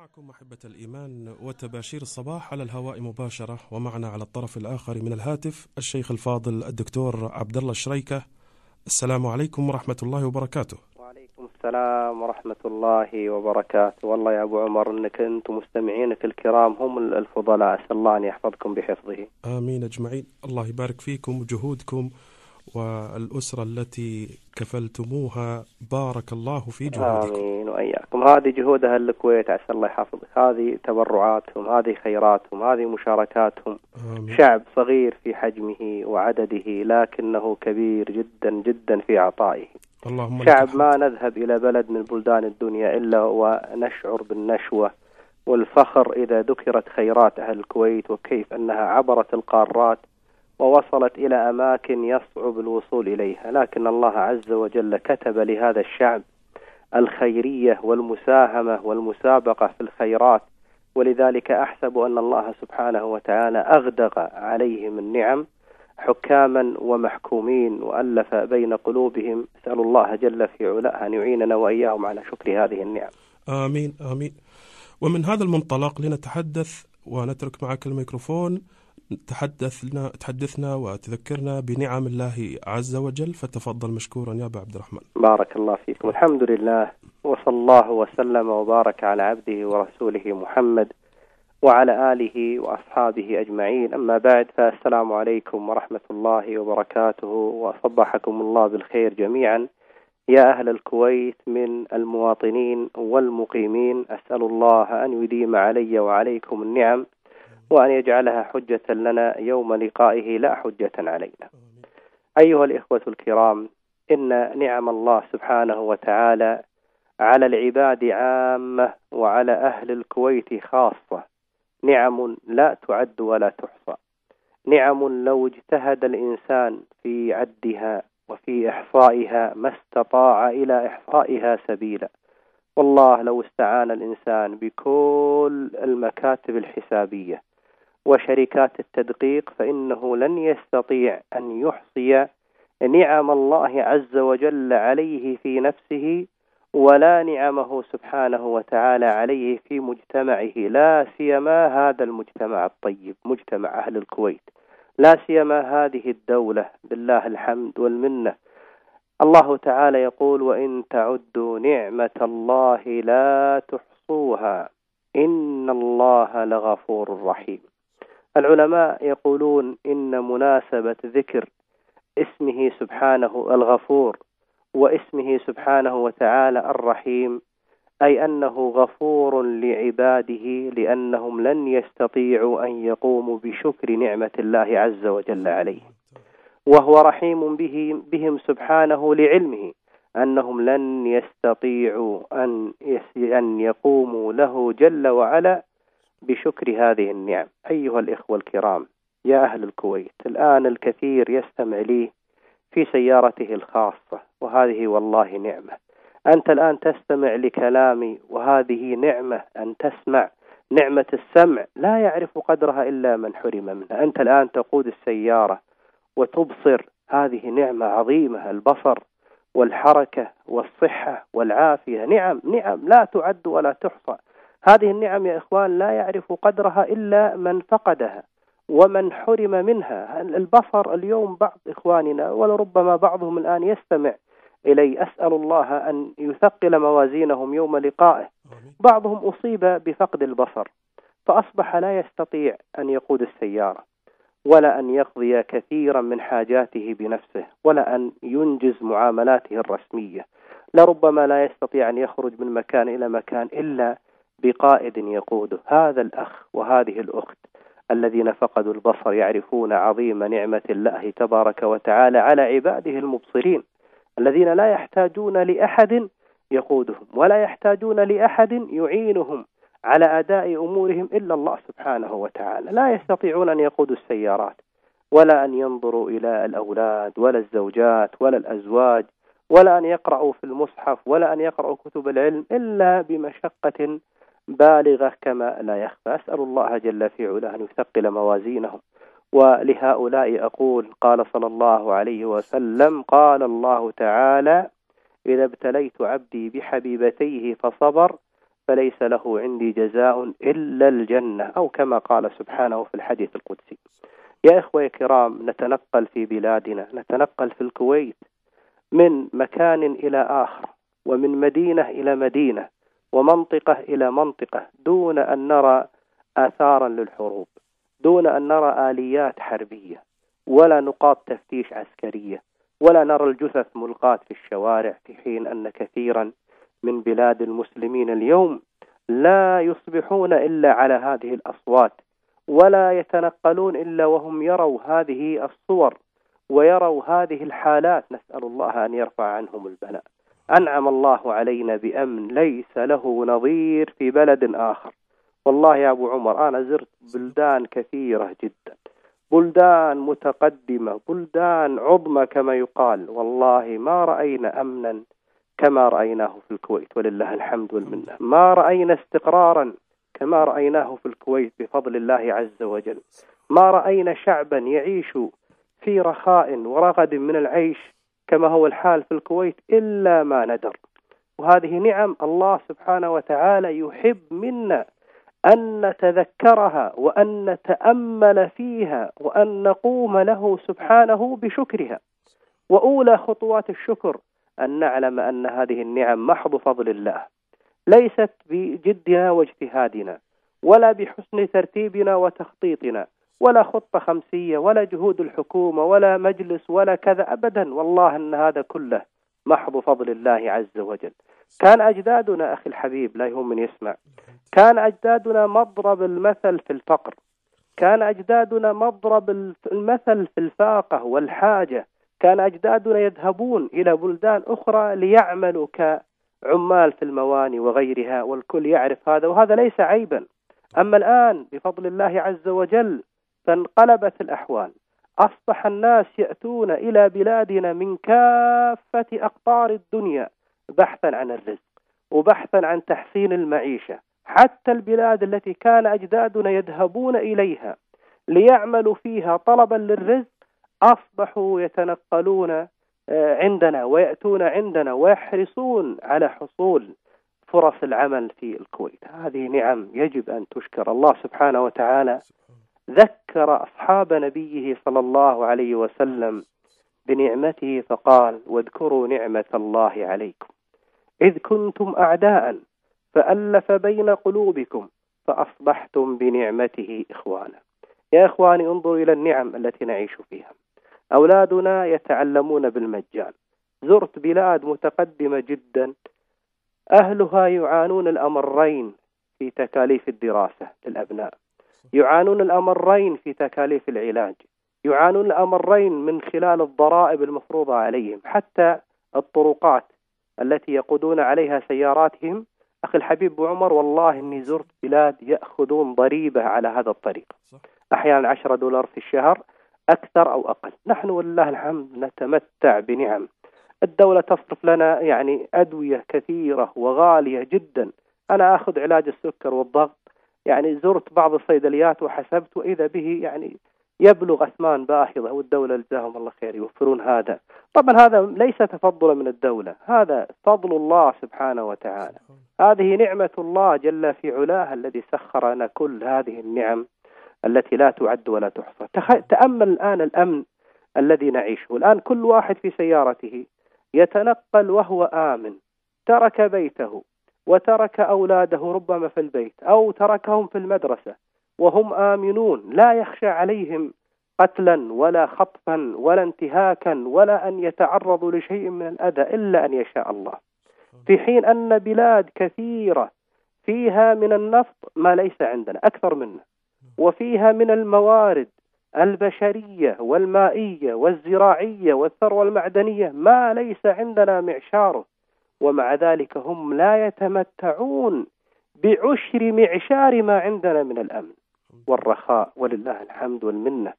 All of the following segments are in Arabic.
معكم أحبة الإيمان وتباشير الصباح على الهواء مباشرة، ومعنا على الطرف الآخر من الهاتف الشيخ الفاضل الدكتور عبد الله الشريكة. السلام عليكم ورحمة الله وبركاته. وعليكم السلام ورحمة الله وبركاته. والله يا أبو عمر أنك أنتم مستمعينك الكرام هم الفضلاء، أسأل الله أن يحفظكم بحفظه. آمين أجمعين. الله يبارك فيكم وجهودكم والأسرة التي كفلتموها، بارك الله في جهودكم. آمين وإياكم. هذه جهود أهل الكويت، عسى الله يحفظك. هذه تبرعاتهم، هذه خيراتهم، هذه مشاركاتهم. آمين. شعب صغير في حجمه وعدده لكنه كبير جدا جدا في عطائه. اللهم شعب ما نذهب إلى بلد من بلدان الدنيا إلا ونشعر بالنشوة والفخر إذا ذكرت خيرات أهل الكويت، وكيف أنها عبرت القارات ووصلت إلى أماكن يصعب الوصول إليها، لكن الله عز وجل كتب لهذا الشعب الخيرية والمساهمة والمسابقة في الخيرات، ولذلك أحسب أن الله سبحانه وتعالى أغدق عليهم النعم حكاما ومحكومين وألف بين قلوبهم. أسأل الله جل في علاه أن يعيننا وإياهم على شكر هذه النعم. آمين آمين. ومن هذا المنطلق لنتحدث ونترك معك الميكروفون. تحدثنا وتذكرنا بنعم الله عز وجل، فتفضل مشكورا يا أبا عبد الرحمن. بارك الله فيكم. الحمد لله، وصلى الله وسلم وبارك على عبده ورسوله محمد وعلى آله وأصحابه أجمعين. أما بعد، فالسلام عليكم ورحمة الله وبركاته، وصبحكم الله بالخير جميعا يا أهل الكويت من المواطنين والمقيمين. أسأل الله أن يديم علي وعليكم النعم، وأن يجعلها حجة لنا يوم لقائه لا حجة علينا. أيها الإخوة الكرام، إن نعم الله سبحانه وتعالى على العباد عامة وعلى أهل الكويت خاصة نعم لا تعد ولا تحصى، نعم لو اجتهد الإنسان في عدها وفي إحصائها ما استطاع إلى إحصائها سبيلا. والله لو استعان الإنسان بكل المكاتب الحسابية وشركات التدقيق فإنه لن يستطيع أن يحصي نعم الله عز وجل عليه في نفسه، ولا نعمه سبحانه وتعالى عليه في مجتمعه، لا سيما هذا المجتمع الطيب، مجتمع أهل الكويت، لا سيما هذه الدولة، بالله الحمد والمنة. الله تعالى يقول: وإن تعدوا نعمة الله لا تحصوها إن الله لغفور رحيم. العلماء يقولون إن مناسبة ذكر اسمه سبحانه الغفور واسمه سبحانه وتعالى الرحيم أي أنه غفور لعباده، لأنهم لن يستطيعوا أن يقوموا بشكر نعمة الله عز وجل عليهم، وهو رحيم بهم سبحانه لعلمه أنهم لن يستطيعوا أن يقوموا له جل وعلا بشكر هذه النعم. أيها الإخوة الكرام يا أهل الكويت، الآن الكثير يستمع لي في سيارته الخاصة، وهذه والله نعمة. أنت الآن تستمع لكلامي وهذه نعمة، أن تسمع. نعمة السمع لا يعرف قدرها إلا من حرم منها. أنت الآن تقود السيارة وتبصر، هذه نعمة عظيمة. البصر والحركة والصحة والعافية نعم لا تعد ولا تحصى. هذه النعم يا إخوان لا يعرف قدرها إلا من فقدها ومن حرم منها. البصر اليوم بعض إخواننا ولربما بعضهم الآن يستمع إلي، أسأل الله أن يثقل موازينهم يوم لقائه. بعضهم أصيب بفقد البصر فأصبح لا يستطيع أن يقود السيارة، ولا أن يقضي كثيرا من حاجاته بنفسه، ولا أن ينجز معاملاته الرسمية. لربما لا يستطيع أن يخرج من مكان إلى مكان إلا بقائد يقوده. هذا الأخ وهذه الأخت الذين فقدوا البصر يعرفون عظيم نعمة الله تبارك وتعالى على عباده المبصرين، الذين لا يحتاجون لأحد يقودهم ولا يحتاجون لأحد يعينهم على أداء أمورهم إلا الله سبحانه وتعالى. لا يستطيعون أن يقودوا السيارات، ولا أن ينظروا إلى الأولاد ولا الزوجات ولا الأزواج، ولا أن يقرأوا في المصحف، ولا أن يقرأوا كتب العلم إلا بمشقة بالغة كما لا يخفى. أسأل الله جل في علاه أن يثقل موازينهم. ولهؤلاء أقول: قال صلى الله عليه وسلم: قال الله تعالى: إذا ابتليت عبدي بحبيبتيه فصبر فليس له عندي جزاء إلا الجنة، أو كما قال سبحانه في الحديث القدسي. يا إخوة الكرام، نتنقل في بلادنا، نتنقل في الكويت من مكان إلى آخر، ومن مدينة إلى مدينة، ومنطقة إلى منطقة، دون أن نرى آثارا للحروب، دون أن نرى آليات حربية، ولا نقاط تفتيش عسكرية، ولا نرى الجثث ملقاة في الشوارع، في حين أن كثيرا من بلاد المسلمين اليوم لا يصبحون إلا على هذه الأصوات، ولا يتنقلون إلا وهم يروا هذه الصور ويروا هذه الحالات. نسأل الله أن يرفع عنهم البلاء. أنعم الله علينا بأمن ليس له نظير في بلد آخر. والله يا أبو عمر، أنا زرت بلدان كثيرة جدا، بلدان متقدمة، بلدان عظمى كما يقال، والله ما رأينا أمنا كما رأيناه في الكويت، ولله الحمد والمنة. ما رأينا استقرارا كما رأيناه في الكويت بفضل الله عز وجل. ما رأينا شعبا يعيش في رخاء ورغد من العيش كما هو الحال في الكويت إلا ما ندر. وهذه نعم الله سبحانه وتعالى يحب منا أن نتذكرها، وأن نتأمل فيها، وأن نقوم له سبحانه بشكرها. وأولى خطوات الشكر أن نعلم أن هذه النعم محض فضل الله، ليست بجدنا واجتهادنا، ولا بحسن ترتيبنا وتخطيطنا، ولا خطة خمسية، ولا جهود الحكومة، ولا مجلس، ولا كذا أبدا. والله أن هذا كله محض فضل الله عز وجل. كان أجدادنا أخي الحبيب، لا يهم من يسمع، كان أجدادنا مضرب المثل في الفقر، كان أجدادنا مضرب المثل في الفاقة والحاجة. كان أجدادنا يذهبون إلى بلدان أخرى ليعملوا كعمال في المواني وغيرها، والكل يعرف هذا، وهذا ليس عيبا. أما الآن بفضل الله عز وجل فانقلبت الأحوال، أصبح الناس يأتون إلى بلادنا من كافة أقطار الدنيا بحثا عن الرزق وبحثا عن تحسين المعيشة. حتى البلاد التي كان أجدادنا يذهبون إليها ليعملوا فيها طلبا للرزق أصبحوا يتنقلون عندنا ويأتون عندنا ويحرصون على حصول فرص العمل في الكويت. هذه نعم يجب أن تشكر. الله سبحانه وتعالى ذكر أصحاب نبيه صلى الله عليه وسلم بنعمته فقال: واذكروا نعمة الله عليكم إذ كنتم أعداء فألف بين قلوبكم فأصبحتم بنعمته إخوانا. يا إخواني، انظروا إلى النعم التي نعيش فيها. أولادنا يتعلمون بالمجان. زرت بلاد متقدمة جدا أهلها يعانون الأمرين في تكاليف الدراسة للأبناء، يعانون الأمرين في تكاليف العلاج، يعانون الأمرين من خلال الضرائب المفروضة عليهم، حتى الطرقات التي يقودون عليها سياراتهم. أخي الحبيب أبو عمر، والله إني زرت بلاد يأخذون ضريبة على هذا الطريق، أحيانا $10 في الشهر، أكثر أو أقل. نحن والله الحمد نتمتع بنعم. الدولة تصرف لنا يعني أدوية كثيرة وغالية جدا. أنا أخذ علاج السكر والضغط، يعني زرت بعض الصيدليات وحسبت وإذا به يعني يبلغ أثمان باهظة، والدولة جزاهم الله خير يوفرون هذا. طبعا هذا ليس تفضلا من الدولة، هذا فضل الله سبحانه وتعالى. هذه نعمة الله جل في علاه الذي سخر لنا كل هذه النعم التي لا تعد ولا تحصى. تأمل الآن الأمن الذي نعيشه الآن. كل واحد في سيارته يتنقل وهو آمن، ترك بيته وترك أولاده ربما في البيت أو تركهم في المدرسة وهم آمنون، لا يخشى عليهم قتلا ولا خطفا ولا انتهاكا ولا أن يتعرضوا لشيء من الأذى إلا أن يشاء الله. في حين أن بلاد كثيرة فيها من النفط ما ليس عندنا، أكثر منه، وفيها من الموارد البشرية والمائية والزراعية والثروة المعدنية ما ليس عندنا معشاره، ومع ذلك هم لا يتمتعون بعشر معشار ما عندنا من الأمن والرخاء، ولله الحمد والمنة.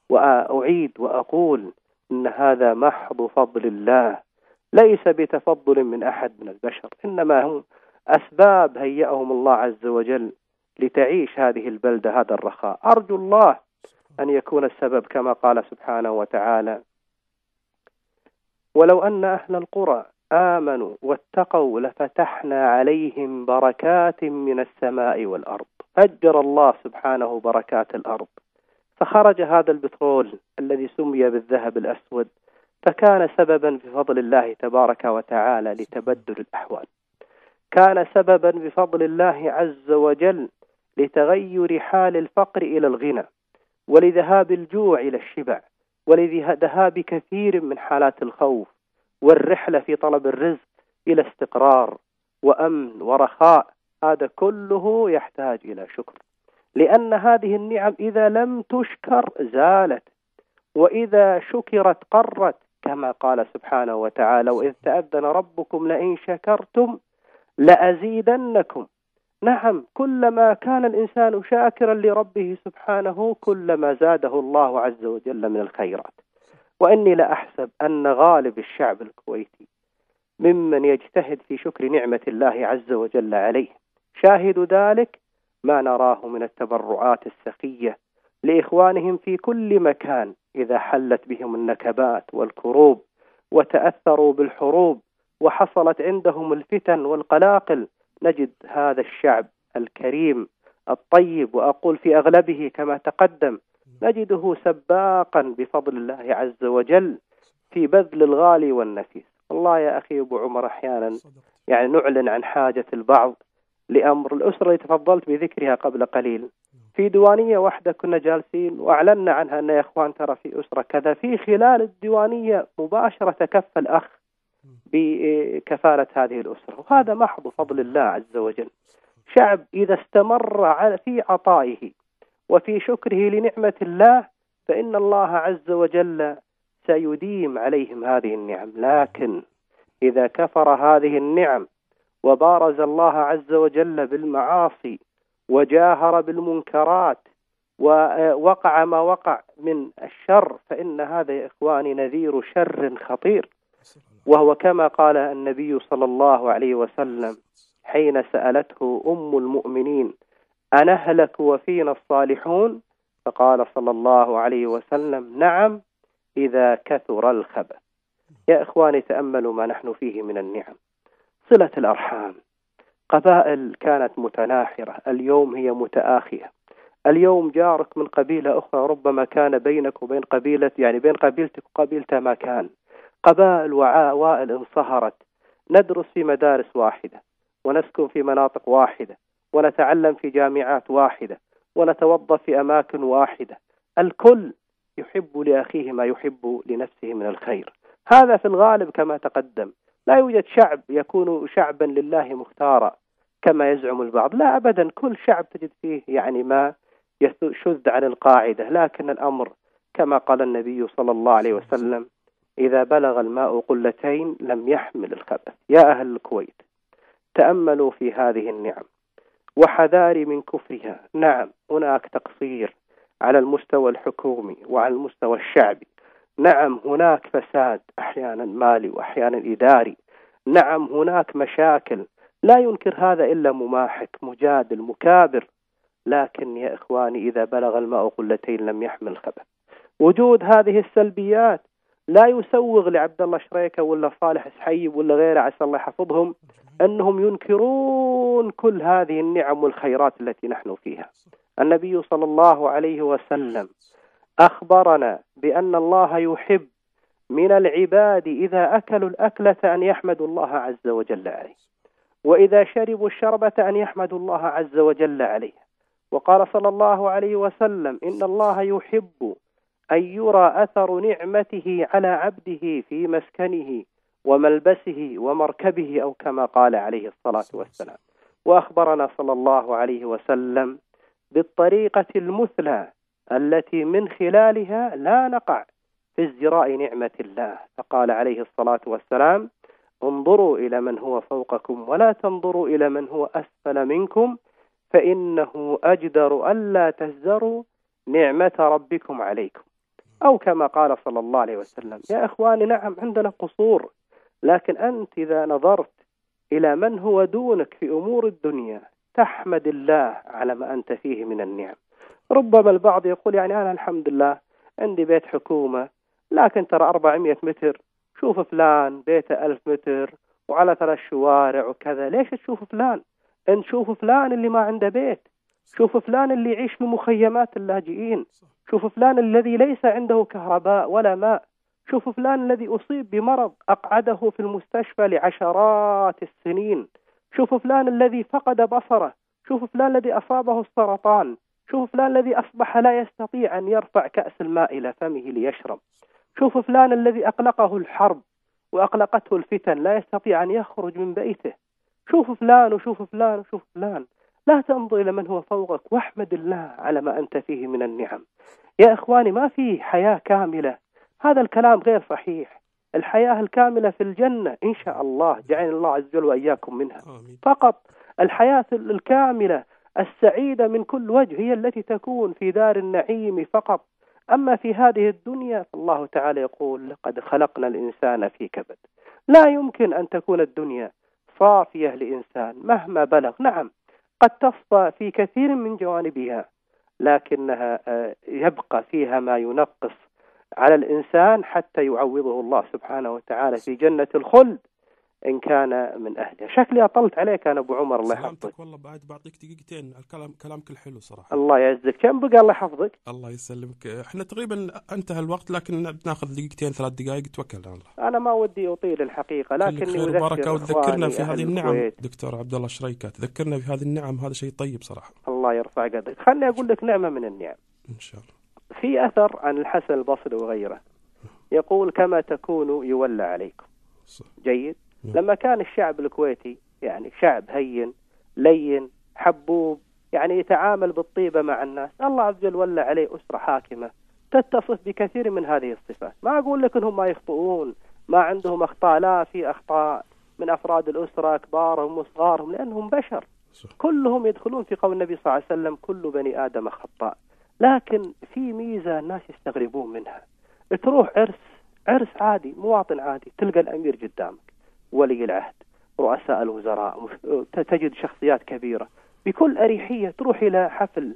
وأعيد وأقول إن هذا محض فضل الله، ليس بتفضل من أحد من البشر، إنما هم أسباب هيأهم الله عز وجل لتعيش هذه البلدة هذا الرخاء. أرجو الله أن يكون السبب كما قال سبحانه وتعالى: ولو أن أهل القرى آمنوا واتقوا لفتحنا عليهم بركات من السماء والأرض. فجر الله سبحانه بركات الأرض، فخرج هذا البترول الذي سمي بالذهب الأسود، فكان سببا بفضل الله تبارك وتعالى لتبدل الأحوال، كان سببا بفضل الله عز وجل لتغير حال الفقر إلى الغنى، ولذهاب الجوع إلى الشبع، ولذهاب كثير من حالات الخوف والرحلة في طلب الرزق إلى استقرار وأمن ورخاء. هذا كله يحتاج إلى شكر، لأن هذه النعم إذا لم تشكر زالت، وإذا شكرت قرت، كما قال سبحانه وتعالى: وإذ تأذن ربكم لئن شكرتم لأزيدنكم. نعم، كلما كان الإنسان شاكرا لربه سبحانه كلما زاده الله عز وجل من الخيرات. وإني لأحسب أن غالب الشعب الكويتي ممن يجتهد في شكر نعمة الله عز وجل عليه. شاهد ذلك ما نراه من التبرعات السخية لإخوانهم في كل مكان إذا حلت بهم النكبات والكروب وتأثروا بالحروب وحصلت عندهم الفتن والقلاقل. نجد هذا الشعب الكريم الطيب، وأقول في أغلبه كما تقدم، نجده سباقا بفضل الله عز وجل في بذل الغالي والنفيس. والله يا أخي أبو عمر، أحيانا يعني نعلن عن حاجة البعض لأمر الأسرة اللي تفضلت بذكرها قبل قليل. في ديوانية واحدة كنا جالسين وأعلنا عنها أن يا إخوان ترى في أسرة كذا، في خلال الديوانية مباشرة تكفى الأخ بكفالة هذه الأسرة، وهذا محض فضل الله عز وجل. شعب إذا استمر في عطائه وفي شكره لنعمة الله فإن الله عز وجل سيديم عليهم هذه النعم. لكن إذا كفر هذه النعم وبارز الله عز وجل بالمعاصي وجاهر بالمنكرات ووقع ما وقع من الشر، فإن هذا يا إخواني نذير شر خطير. وهو كما قال النبي صلى الله عليه وسلم حين سألته أم المؤمنين: أنهلك وفينا الصالحون؟ فقال صلى الله عليه وسلم: نعم إذا كثر الخبث. يا إخواني تأملوا ما نحن فيه من النعم. صلة الأرحام، قبائل كانت متناحرة اليوم هي متآخية. اليوم جارك من قبيلة أخرى ربما كان بينك وبين قبيلة، يعني بين قبيلتك وقبيلته ما كان. قبائل وعوائل انصهرت، ندرس في مدارس واحدة ونسكن في مناطق واحدة ونتعلم في جامعات واحدة ونتوظف في أماكن واحدة. الكل يحب لأخيه ما يحب لنفسه من الخير. هذا في الغالب كما تقدم. لا يوجد شعب يكون شعبا لله مختارا كما يزعم البعض، لا أبدا. كل شعب تجد فيه يعني ما يشذ عن القاعدة، لكن الأمر كما قال النبي صلى الله عليه وسلم: إذا بلغ الماء قلتين لم يحمل الخبث. يا أهل الكويت تأملوا في هذه النعم وحذاري من كفرها. نعم هناك تقصير على المستوى الحكومي وعلى المستوى الشعبي، نعم هناك فساد أحيانا مالي وأحيانا إداري، نعم هناك مشاكل لا ينكر هذا إلا مماحك مجادل مكابر. لكن يا إخواني إذا بلغ الماء قلتين لم يحمل الخبث. وجود هذه السلبيات لا يسوغ لعبد الله شريكة ولا صالح سحيب ولا غيره عسى الله يحفظهم أنهم ينكرون كل هذه النعم والخيرات التي نحن فيها. النبي صلى الله عليه وسلم أخبرنا بأن الله يحب من العباد إذا أكلوا الأكلة أن يحمدوا الله عز وجل عليه، وإذا شربوا الشربة أن يحمدوا الله عز وجل عليه. وقال صلى الله عليه وسلم: إن الله يحب أن يرى أثر نعمته على عبده في مسكنه وملبسه ومركبه، أو كما قال عليه الصلاة والسلام. وأخبرنا صلى الله عليه وسلم بالطريقة المثلى التي من خلالها لا نقع في ازدراء نعمة الله، فقال عليه الصلاة والسلام: انظروا إلى من هو فوقكم ولا تنظروا إلى من هو أسفل منكم فإنه أجدر ألا تزدروا نعمة ربكم عليكم. أو كما قال صلى الله عليه وسلم. يا إخواني نعم عندنا قصور، لكن أنت إذا نظرت إلى من هو دونك في أمور الدنيا تحمد الله على ما أنت فيه من النعم. ربما البعض يقول يعني أنا الحمد لله عندي بيت حكومة، لكن ترى 400 متر شوف فلان بيته 1000 متر وعلى 3 شوارع وكذا. ليش تشوف فلان؟ انت شوف فلان اللي ما عنده بيت، شوف فلان اللي يعيش في مخيمات اللاجئين، شوف فلان الذي ليس عنده كهرباء ولا ماء، شوف فلان الذي أصيب بمرض أقعده في المستشفى لعشرات السنين، شوف فلان الذي فقد بصره، شوف فلان الذي أصابه السرطان، شوف فلان الذي أصبح لا يستطيع أن يرفع كأس الماء إلى فمه ليشرب، شوف فلان الذي أقلقه الحرب وأقلقته الفتن لا يستطيع أن يخرج من بيته. شوف فلان وشوف فلان وشوف فلان. لا تنظر إلى من هو فوقك واحمد الله على ما أنت فيه من النعم. يا إخواني، ما في حياة كاملة، هذا الكلام غير صحيح. الحياة الكاملة في الجنة إن شاء الله، جعلنا الله عز وجل وإياكم منها. فقط الحياة الكاملة السعيدة من كل وجه هي التي تكون في دار النعيم فقط. أما في هذه الدنيا فالله تعالى يقول لقد خلقنا الإنسان في كبد. لا يمكن أن تكون الدنيا صافية لإنسان مهما بلغ. نعم قد تصفى في كثير من جوانبها، لكنها يبقى فيها ما ينقص على الإنسان حتى يعوضه الله سبحانه وتعالى في جنة الخلد إن كان من أهلها. شكلي أطلت عليك أنا أبو عمر، الله يحفظك. والله بعد بعطيك دقيقتين، كلامك الحلو صراحة. الله يعزك. كم بقى؟ الله يحفظك. الله يسلمك. احنا تقريبا انتهى الوقت، لكن بناخذ دقيقتين 3 دقائق توكل على الله. أنا ما ودي أطيل الحقيقة، لكني أذكر وتذكرنا في هذه النعم دكتور عبد الله الشريكة، تذكرنا في هذه النعم، هذا شيء طيب صراحة. الله يرفع قدرك. خلني أقول لك نعمة من النعم إن شاء الله. في أثر عن الحسن البصري وغيره يقول كما تكون يولى عليكم. جيد. لما كان الشعب الكويتي يعني شعب هين لين حبوب، يعني يتعامل بالطيبة مع الناس، الله عز وجل ولى عليه أسرة حاكمة تتصف بكثير من هذه الصفات. ما أقول لك أنهم ما يخطئون، ما عندهم أخطاء، لا، في أخطاء من أفراد الأسرة كبارهم وصغارهم، لأنهم بشر كلهم يدخلون في قول النبي صلى الله عليه وسلم كل بني آدم خطاء. لكن في ميزة الناس يستغربون منها. تروح عرس عادي، مواطن عادي، تلقى الأمير قدامك، ولي العهد، رؤساء الوزراء، تجد شخصيات كبيرة بكل أريحية. تروح إلى حفل،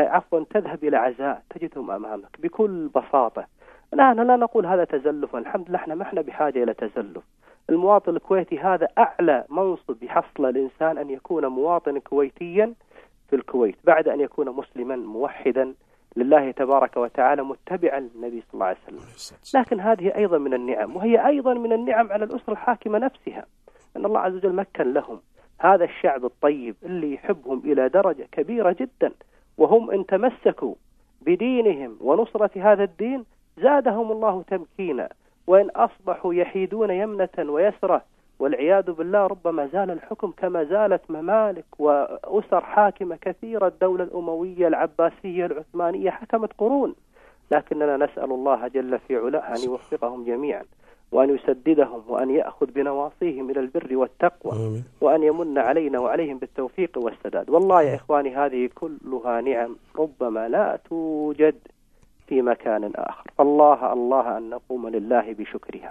تذهب إلى عزاء، تجدهم أمامك بكل بساطة. أنا لا نقول هذا تزلفا، الحمد لله احنا ما احنا بحاجة إلى تزلف. المواطن الكويتي هذا أعلى منصب يحصل الإنسان أن يكون مواطن كويتيا في الكويت بعد أن يكون مسلما موحدا لله تبارك وتعالى متبعا للنبي صلى الله عليه وسلم. لكن هذه أيضا من النعم، وهي أيضا من النعم على الأسرة الحاكمة نفسها، أن الله عز وجل مكن لهم هذا الشعب الطيب اللي يحبهم إلى درجة كبيرة جدا، وهم إن تمسكوا بدينهم ونصرة هذا الدين زادهم الله تمكينا، وإن أصبحوا يحيدون يمنة ويسرة والعياذ بالله ربما زال الحكم كما زالت ممالك وأسر حاكمة كثيرة. الدولة الأموية العباسية العثمانية حكمت قرون، لكننا نسأل الله جل في علاه أن يوفقهم جميعا وأن يسددهم وأن يأخذ بنواصيهم إلى البر والتقوى وأن يمن علينا وعليهم بالتوفيق والسداد. والله يا إخواني هذه كلها نعم ربما لا توجد في مكان آخر. الله أن نقوم لله بشكرها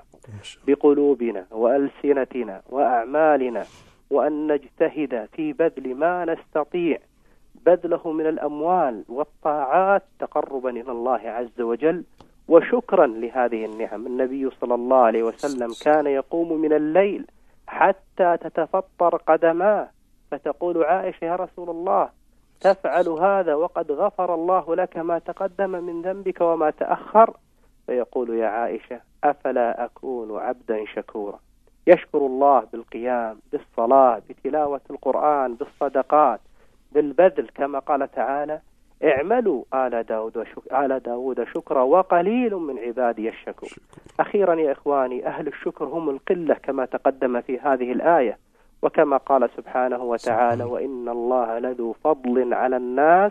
بقلوبنا وألسنتنا وأعمالنا، وأن نجتهد في بذل ما نستطيع بذله من الأموال والطاعات تقربا إلى الله عز وجل وشكرا لهذه النعم. النبي صلى الله عليه وسلم كان يقوم من الليل حتى تتفطر قدماه، فتقول عائشة يا رسول الله تفعل هذا وقد غفر الله لك ما تقدم من ذنبك وما تأخر؟ فيقول يا عائشة أفلا أكون عبدا شكورا، يشكر الله بالقيام، بالصلاة، بتلاوة القرآن، بالصدقات، بالبذل، كما قال تعالى اعملوا آل داود شكرا وقليل من عبادي الشكور. أخيرا يا إخواني أهل الشكر هم القلة كما تقدم في هذه الآية، وكما قال سبحانه وتعالى وإن الله لذو فضل على الناس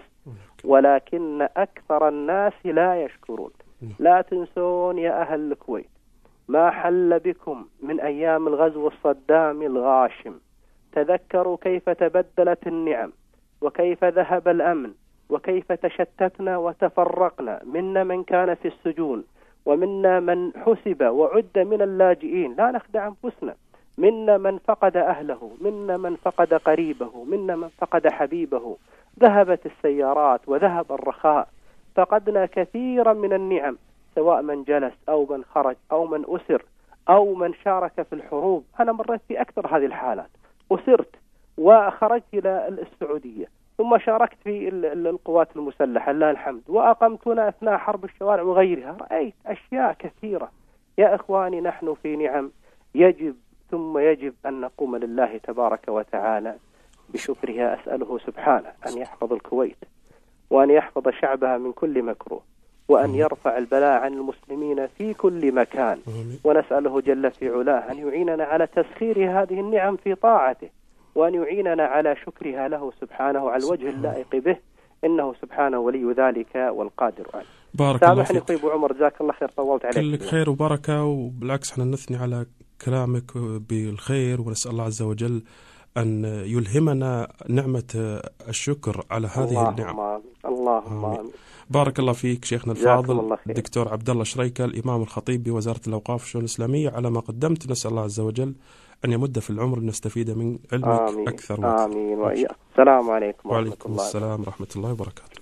ولكن أكثر الناس لا يشكرون. لا تنسون يا أهل الكويت ما حل بكم من أيام الغزو الصدامي الغاشم. تذكروا كيف تبدلت النعم وكيف ذهب الأمن وكيف تشتتنا وتفرقنا، منا من كان في السجون ومنا من حسب وعد من اللاجئين، لا نخدع أنفسنا، منا من فقد أهله، منا من فقد قريبه، منا من فقد حبيبه، ذهبت السيارات وذهب الرخاء، فقدنا كثيرا من النعم سواء من جلس أو من خرج أو من أسر أو من شارك في الحروب. أنا مريت في أكثر هذه الحالات، أسرت وخرجت إلى السعودية، ثم شاركت في القوات المسلحة لله الحمد، وأقمت هنا أثناء حرب الشوارع وغيرها. رأيت أشياء كثيرة. يا إخواني، نحن في نعم يجب ثم يجب أن نقوم لله تبارك وتعالى بشكرها. أسأله سبحانه أن يحفظ الكويت وأن يحفظ شعبها من كل مكروه، وأن يرفع البلاء عن المسلمين في كل مكان، ونسأله جل في علاه أن يعيننا على تسخير هذه النعم في طاعته، وأن يعيننا على شكرها له سبحانه على الوجه اللائق به، إنه سبحانه ولي ذلك والقادر عليه. بارك الله فيك. سامحني أخوي أبو عمر، جزاك الله خير، طولت عليك. كلك خير وبركة، وبالعكس احنا نثني على كلامك بالخير، ونسأل الله عز وجل أن يلهمنا نعمة الشكر على هذه النعم. اللهم آمين. بارك الله فيك شيخنا الفاضل الدكتور عبد الله شريكة، الإمام الخطيب بوزارة الأوقاف والشؤون الإسلامية، على ما قدمت. نسأل الله عز وجل أن يمد في العمر لنستفيد من علمك أكثر وأكثر. آمين وإياك. السلام عليكم وعليكم السلام ورحمة الله وبركاته.